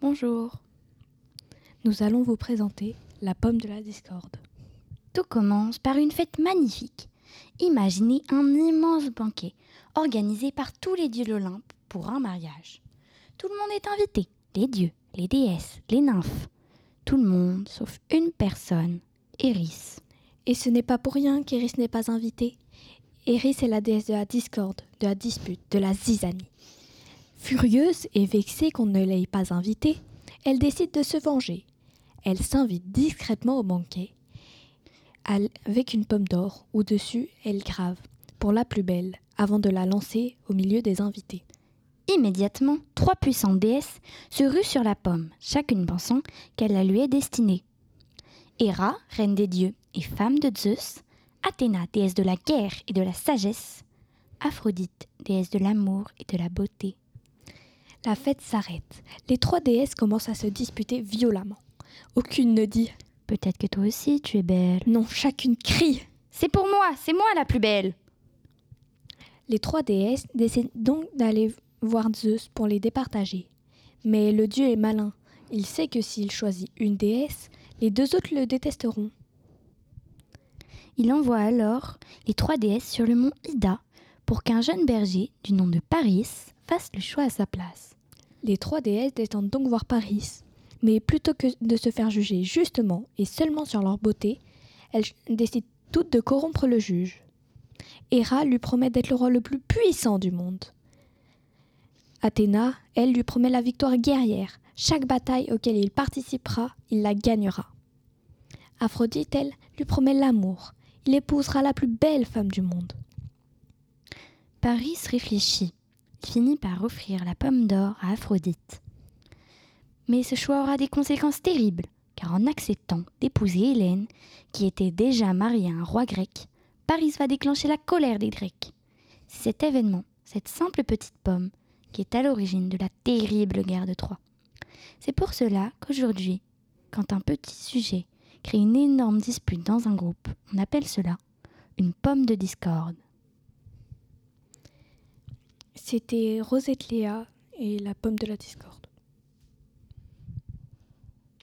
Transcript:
Bonjour. Nous allons vous présenter la pomme de la discorde. Tout commence par une fête magnifique. Imaginez un immense banquet organisé par tous les dieux de l'Olympe pour un mariage. Tout le monde est invité, les dieux, les déesses, les nymphes. Tout le monde sauf une personne, Eris. Et ce n'est pas pour rien qu'Eris n'est pas invitée. Eris est la déesse de la discorde, de la dispute, de la zizanie. Furieuse et vexée qu'on ne l'ait pas invitée, elle décide de se venger. Elle s'invite discrètement au banquet avec une pomme d'or où dessus elle grave pour la plus belle avant de la lancer au milieu des invités. Immédiatement, 3 puissantes déesses se ruent sur la pomme, chacune pensant qu'elle la lui est destinée. Héra, reine des dieux et femme de Zeus, Athéna, déesse de la guerre et de la sagesse, Aphrodite, déesse de l'amour et de la beauté. La fête s'arrête. Les 3 déesses commencent à se disputer violemment. Aucune ne dit « Peut-être que toi aussi tu es belle ». Non, chacune crie « C'est pour moi, c'est moi la plus belle ». Les 3 déesses décident donc d'aller voir Zeus pour les départager. Mais le dieu est malin. Il sait que s'il choisit une déesse, les 2 autres le détesteront. Il envoie alors les 3 déesses sur le mont Ida pour qu'un jeune berger du nom de Paris fasse le choix à sa place. Les 3 déesses descendent donc voir Paris, mais plutôt que de se faire juger justement et seulement sur leur beauté, elles décident toutes de corrompre le juge. Héra lui promet d'être le roi le plus puissant du monde. Athéna, elle, lui promet la victoire guerrière. Chaque bataille auquel il participera, il la gagnera. Aphrodite, elle, lui promet l'amour. Il épousera la plus belle femme du monde. Paris réfléchit. Il finit par offrir la pomme d'or à Aphrodite. Mais ce choix aura des conséquences terribles, car en acceptant d'épouser Hélène, qui était déjà mariée à un roi grec, Paris va déclencher la colère des Grecs. C'est cet événement, cette simple petite pomme, qui est à l'origine de la terrible guerre de Troie. C'est pour cela qu'aujourd'hui, quand un petit sujet crée une énorme dispute dans un groupe, on appelle cela une pomme de discorde. C'était Rosette Léa et la pomme de la discorde.